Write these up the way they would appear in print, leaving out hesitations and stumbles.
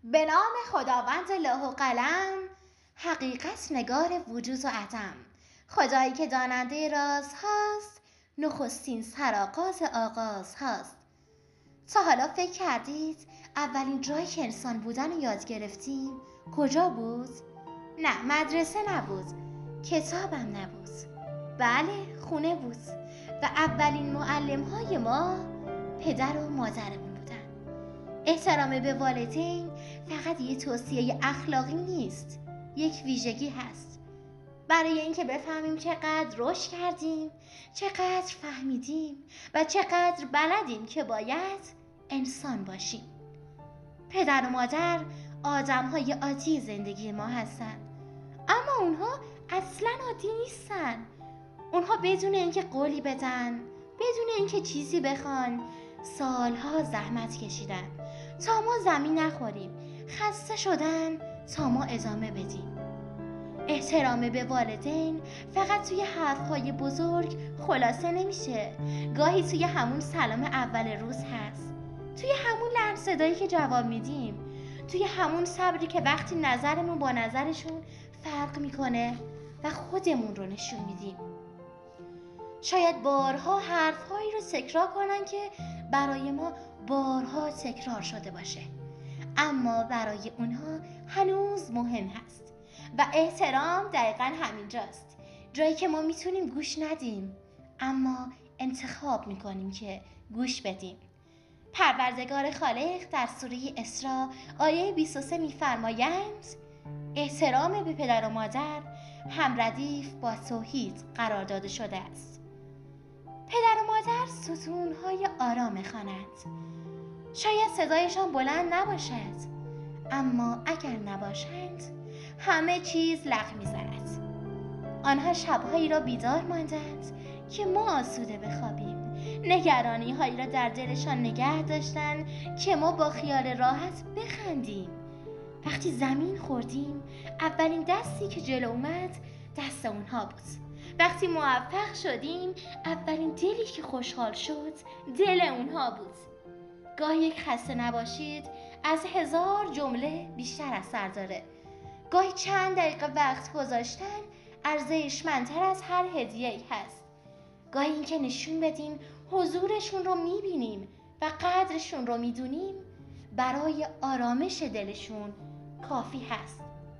به نام خداوند لوح و قلم، حقیقت نگار وجود و عدم، خدایی که داننده راز هاست، نخستین سرآغاز آغاز هاست. تا حالا فکر کردید اولین جایی که انسان بودن رو یاد گرفتیم کجا بود؟ نه، مدرسه نبود، کتابم نبود، بله خونه بود و اولین معلم های ما پدر و مادرمون بودن. احترام به والدین فقط یه توصیه اخلاقی نیست، یک ویژگی هست. برای اینکه بفهمیم چقدر رشد کردیم، چقدر فهمیدیم و چقدر بلدیم که باید انسان باشیم. پدر و مادر آدم‌های عادی زندگی ما هستن، اما اونها اصلاً عادی نیستن. اونها بدون اینکه قولی بدن، بدون اینکه چیزی بخوان، سالها زحمت کشیدن تا ما زمین نخوریم، خسته شدن تا ما ادامه بدیم. احترام به والدین فقط توی حرفهای بزرگ خلاصه نمیشه، گاهی توی همون سلام اول روز هست، توی همون لحن صدایی که جواب میدیم، توی همون صبری که وقتی نظرمون با نظرشون فرق میکنه و خودمون رو نشون میدیم. شاید بارها حرفهایی رو تکرار کنن که برای ما بارها تکرار شده باشه، اما برای اونها هنوز مهم هست. و احترام دقیقاً همینجاست، جایی که ما میتونیم گوش ندیم اما انتخاب میکنیم که گوش بدیم. پروردگار خالق در سوره اسراء آیه 23 میفرمایند: احترام به پدر و مادر هم ردیف با توحید قرار داده شده است. پدر و مادر ستونهای آرام خانه‌اند. شاید صدایشان بلند نباشد، اما اگر نباشند همه چیز لغ می‌زند. آنها شب‌هایی را بیدار ماندند که ما آسوده بخوابیم، نگرانی‌هایی را در دلشان نگه داشتند که ما با خیال راحت بخندیم. وقتی زمین خوردیم اولین دستی که جلو اومد دست اونها بود. وقتی موفق شدیم اولین دلی که خوشحال شد دل اونها بود. گاهی یک خسته نباشید از 1000 جمله بیشتر اثر داره. گاهی چند دقیقه وقت گذاشتن ارزشمندتر از هر هدیه‌ای هست. گاهی اینکه نشون بدیم حضورشون رو میبینیم و قدرشون رو میدونیم برای آرامش دلشون کافی هست.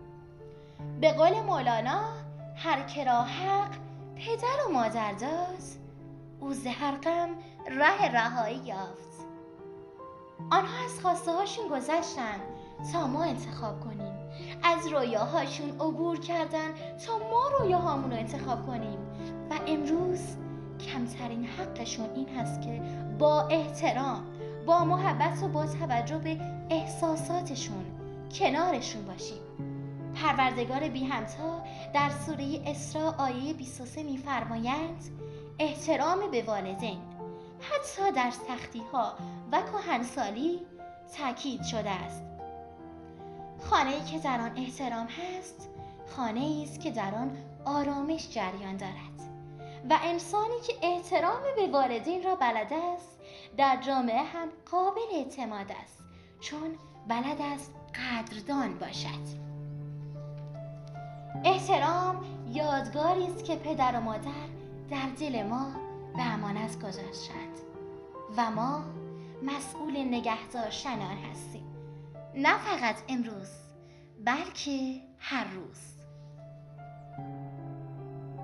به قول مولانا: هر که را حق پدر و مادر داد، او ز هر غم ره رهایی یافت. آنها از خواسته هاشون گذشتن تا ما انتخاب کنیم، از رویاهاشون عبور کردن تا ما رویاهامون رو انتخاب کنیم و امروز کمترین حقشون این هست که با احترام، با محبت و با توجه به احساساتشون کنارشون باشیم. پروردگار بی همتا در سوره اسراء آیه 23 میفرمایند: احترام به والدین حتی در سختی ها و کهنسالی تاکید شده است. خانه‌ای که در آن احترام هست، خانه‌ای است که در آن آرامش جریان دارد و انسانی که احترام به والدین را بلد است در جامعه هم قابل اعتماد است، چون بلد است قدردان باشد. احترام یادگاری است که پدر و مادر در دل ما به امانت گذاشتند و ما مسئول نگه داشتن آن هستیم، نه فقط امروز بلکه هر روز.